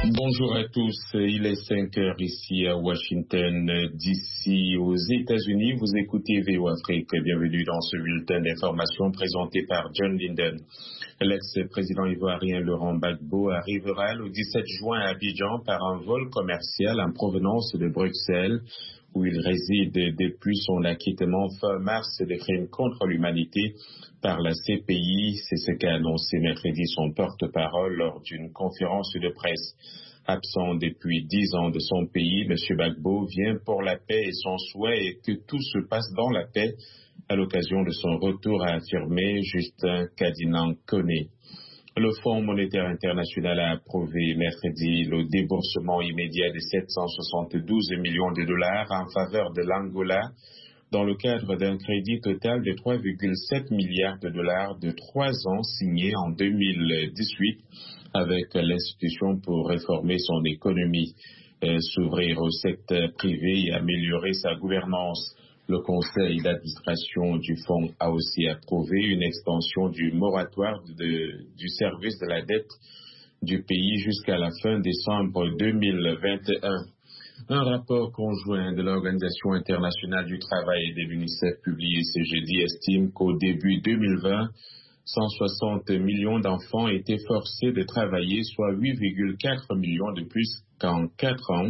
Bonjour à tous, il est 5 heures ici à Washington, d'ici aux États-Unis. Vous écoutez VO Afrique. Bienvenue dans ce bulletin d'information présenté par John Linden. L'ex-président ivoirien Laurent Gbagbo arrivera le 17 juin à Abidjan par un vol commercial en provenance de Bruxelles, où il réside depuis son acquittement fin mars des crimes contre l'humanité par la CPI. C'est ce qu'a annoncé mercredi son porte-parole lors d'une conférence de presse. Absent depuis 10 ans de son pays, M. Gbagbo vient pour la paix et son souhait est que tout se passe dans la paix. À l'occasion de son retour, a affirmé Justin Kadinan-Koné. Le Fonds monétaire international a approuvé mercredi le déboursement immédiat de 772 millions de dollars en faveur de l'Angola dans le cadre d'un crédit total de 3,7 milliards de dollars de 3 ans signé en 2018 avec l'institution pour réformer son économie, s'ouvrir au secteur privé et améliorer sa gouvernance. Le conseil d'administration du fonds a aussi approuvé une extension du moratoire du service de la dette du pays jusqu'à la fin décembre 2021. Un rapport conjoint de l'Organisation internationale du travail et de l'UNICEF publié ce jeudi estime qu'au début 2020, 160 millions d'enfants étaient forcés de travailler, soit 8,4 millions de plus qu'en 4 ans.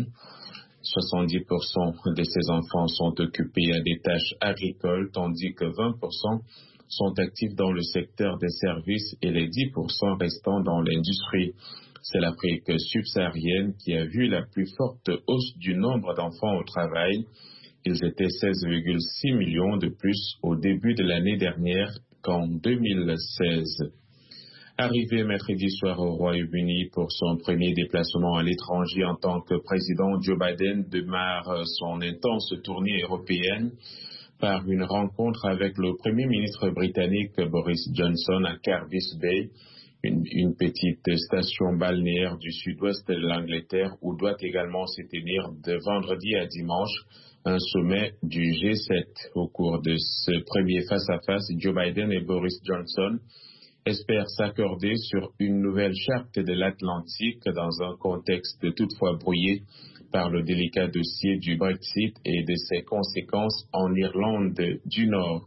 70% de ces enfants sont occupés à des tâches agricoles, tandis que 20% sont actifs dans le secteur des services et les 10% restants dans l'industrie. C'est l'Afrique subsaharienne qui a vu la plus forte hausse du nombre d'enfants au travail. Ils étaient 16,6 millions de plus au début de l'année dernière qu'en 2016. Arrivé mercredi soir au Royaume-Uni pour son premier déplacement à l'étranger en tant que président, Joe Biden démarre son intense tournée européenne par une rencontre avec le Premier ministre britannique Boris Johnson à Cardiff Bay, une petite station balnéaire du sud-ouest de l'Angleterre où doit également se tenir de vendredi à dimanche un sommet du G7. Au cours de ce premier face-à-face, Joe Biden et Boris Johnson espèrent s'accorder sur une nouvelle charte de l'Atlantique dans un contexte toutefois brouillé par le délicat dossier du Brexit et de ses conséquences en Irlande du Nord.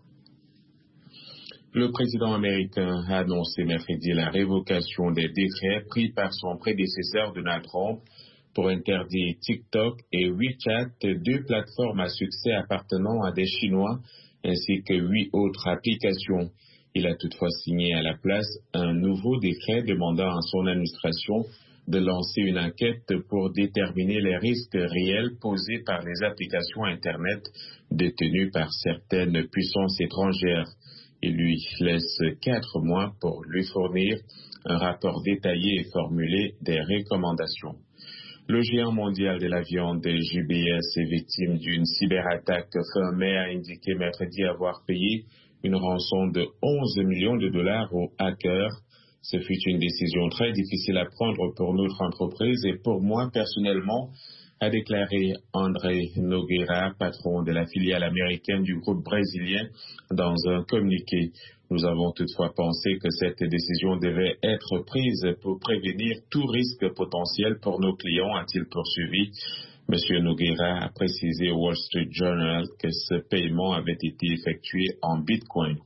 Le président américain a annoncé mercredi la révocation des décrets pris par son prédécesseur Donald Trump pour interdire TikTok et WeChat, deux plateformes à succès appartenant à des Chinois, ainsi que 8 autres applications. Il a toutefois signé à la place un nouveau décret demandant à son administration de lancer une enquête pour déterminer les risques réels posés par les applications Internet détenues par certaines puissances étrangères. Il lui laisse 4 mois pour lui fournir un rapport détaillé et formuler des recommandations. Le géant mondial de la viande JBS est victime d'une cyberattaque fin mai, a indiqué mercredi avoir payé une rançon de 11 millions de dollars aux hackers. Ce fut une décision très difficile à prendre pour notre entreprise et pour moi personnellement, a déclaré André Nogueira, patron de la filiale américaine du groupe brésilien, dans un communiqué. Nous avons toutefois pensé que cette décision devait être prise pour prévenir tout risque potentiel pour nos clients, a-t-il poursuivi. M. Nogueira a précisé au Wall Street Journal que ce paiement avait été effectué en Bitcoin.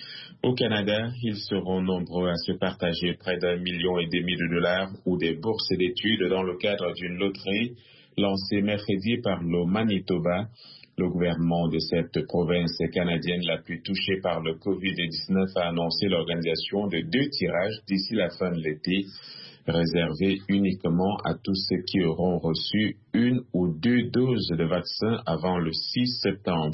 Au Canada, ils seront nombreux à se partager près d'1,5 million de dollars ou des bourses d'études dans le cadre d'une loterie lancée mercredi par le Manitoba. Le gouvernement de cette province canadienne la plus touchée par le COVID-19 a annoncé l'organisation de 2 tirages d'ici la fin de l'été, réservés uniquement à tous ceux qui auront reçu 1 ou 2 doses de vaccin avant le 6 septembre.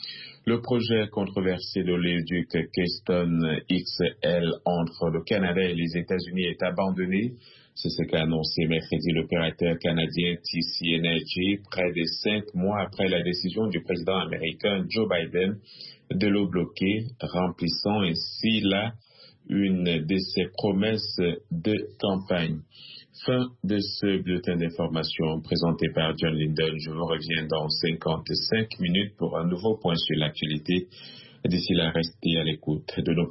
Le projet controversé de l'éduc Keystone XL entre le Canada et les États-Unis est abandonné. C'est ce qu'a annoncé mercredi l'opérateur canadien TC Energy, près de 5 mois après la décision du président américain Joe Biden de le bloquer, remplissant ainsi là une de ses promesses de campagne. Fin de ce bulletin d'information présenté par John Linden. Je vous reviens dans 55 minutes pour un nouveau point sur l'actualité. D'ici là, restez à l'écoute de nos